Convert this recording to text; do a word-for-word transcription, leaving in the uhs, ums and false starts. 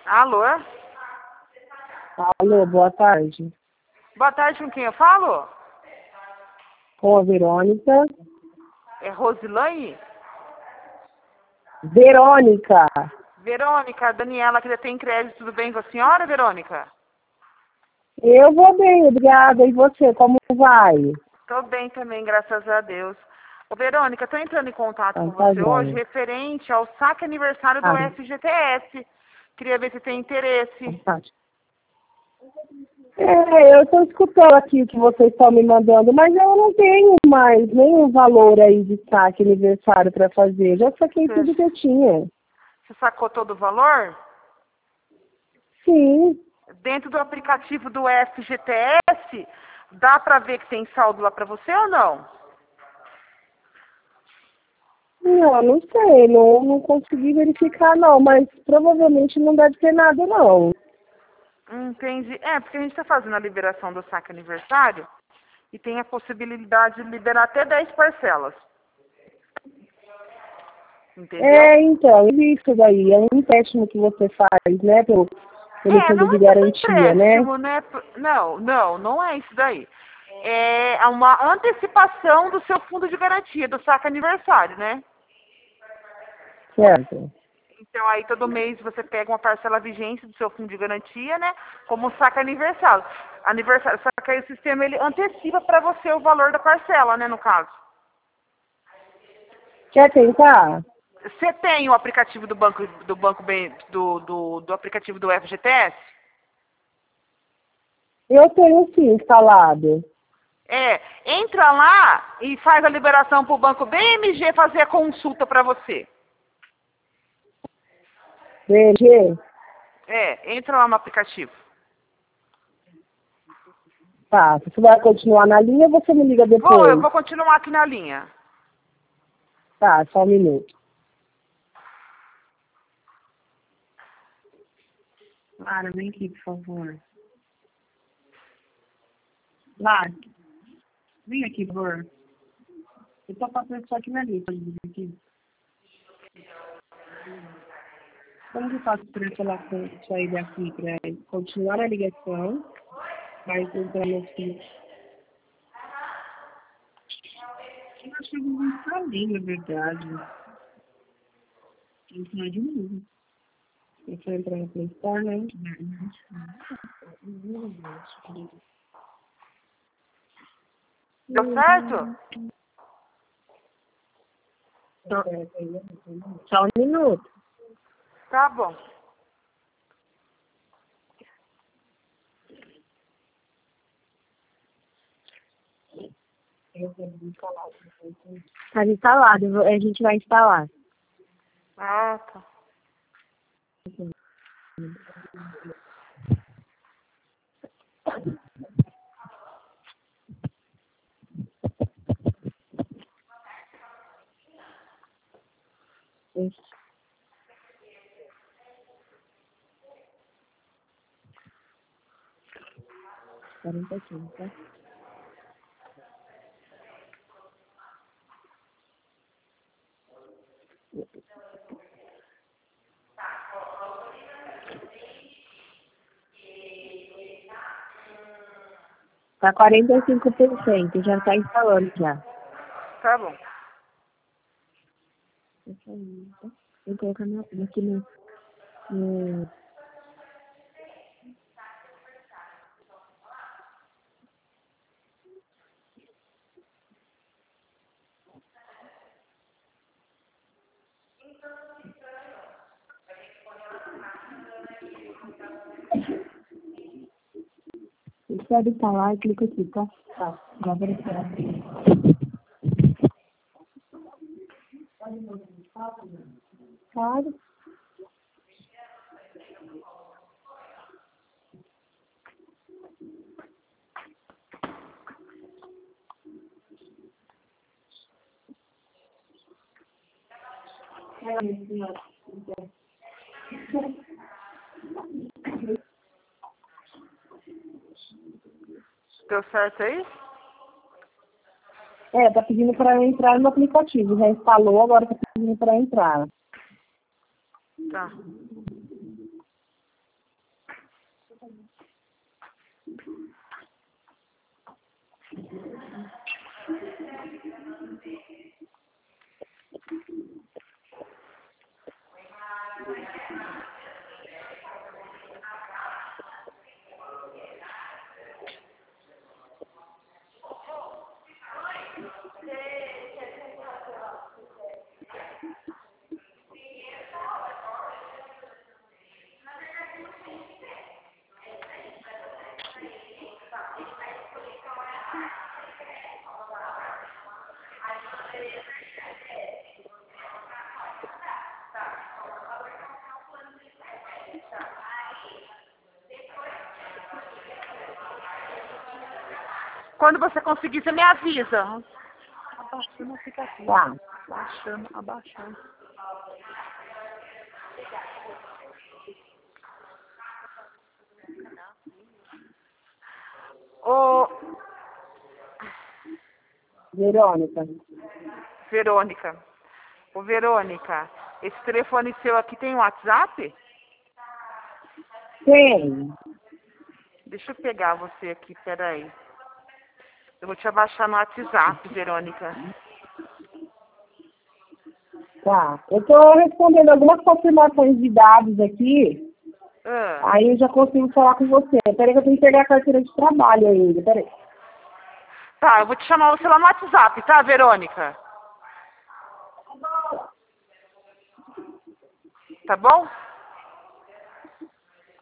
Alô? Alô, boa tarde. Boa tarde, com quem eu falo? Com a Verônica. É Rosilane? Verônica. Verônica, Daniela, que tem crédito, tudo bem com a senhora, Verônica? Eu vou bem, obrigada. E você, como vai? Tô bem também, graças a Deus. Ô, Verônica, tô entrando em contato Ah, com tá você hoje bom. referente ao saque aniversário do Ah, F G T S. Queria ver se tem interesse. tá. É, eu estou escutando aqui o que vocês estão me mandando, mas eu não tenho mais nenhum valor aí de saque aniversário para fazer. Já saquei Você, tudo que eu tinha. você sacou todo o valor? Sim. Dentro do aplicativo do F G T S, dá pra ver que tem saldo lá pra você ou não? Não, não sei, não, não consegui verificar não, mas provavelmente não deve ter nada não. Entendi. É, porque a gente está fazendo a liberação do saque aniversário e tem a possibilidade de liberar até dez parcelas. Entendeu? É, então, isso daí, é um empréstimo que você faz, né, pelo, pelo É, fundo não de é tipo garantia, né? empréstimo, né? Não, não, não é isso daí. É uma antecipação do seu fundo de garantia, do saque aniversário, né? Certo. Então aí todo mês você pega uma parcela vigente do seu fundo de garantia, né? Como saque aniversário. Aniversário. Só que aí o sistema ele antecipa para você o valor da parcela, né, no caso. Quer tentar? Você tem o aplicativo do banco do banco bem do, do, do aplicativo do F G T S? Eu tenho sim instalado. É, entra lá e faz a liberação para o banco B M G fazer a consulta para você. B G? É, entra lá no aplicativo. Tá, você vai continuar na linha ou você me liga Vou, eu depois? vou continuar aqui na linha. Tá, só um minuto. Lara, vem aqui, por favor. Lara, vem aqui, por favor. Eu tô passando só aqui na linha, pode vir aqui. Como que eu faço para falar com sair daqui, para continuar a ligação, mas entrar no fio? Eu acho que eu vou entrar ali, na verdade. Entrar de novo. Eu vou entrar no Play Store, né? Deu certo? Só, só um minuto. Tá bom. Tá instalado, a gente vai instalar. Ah, tá. quarenta e cinco, tá? Tá quarenta e cinco por cento, já tá instalando já. Tá bom. Vou colocar no, aqui no, no... Você pode instalar e clica aqui, tá? Tá. Agora vou esperar. Claro. Deu certo aí? É, tá pedindo para eu entrar no aplicativo. Já instalou, agora tá pedindo para entrar. Tá. Quando você conseguir, você me avisa. Abaixando o aplicativo. Tá. Abaixando, abaixando. Ô, Verônica. Verônica. Ô, Verônica, esse telefone seu aqui tem WhatsApp? Tem. Deixa eu pegar você aqui, peraí. Eu vou te abaixar no WhatsApp, Verônica. Tá. Eu tô respondendo algumas confirmações de dados aqui. Ah, Aí eu já consigo falar com você. Peraí que eu tenho que pegar a carteira de trabalho ainda. Peraí. tá, eu vou te chamar você lá no WhatsApp, tá, Verônica? Tá bom?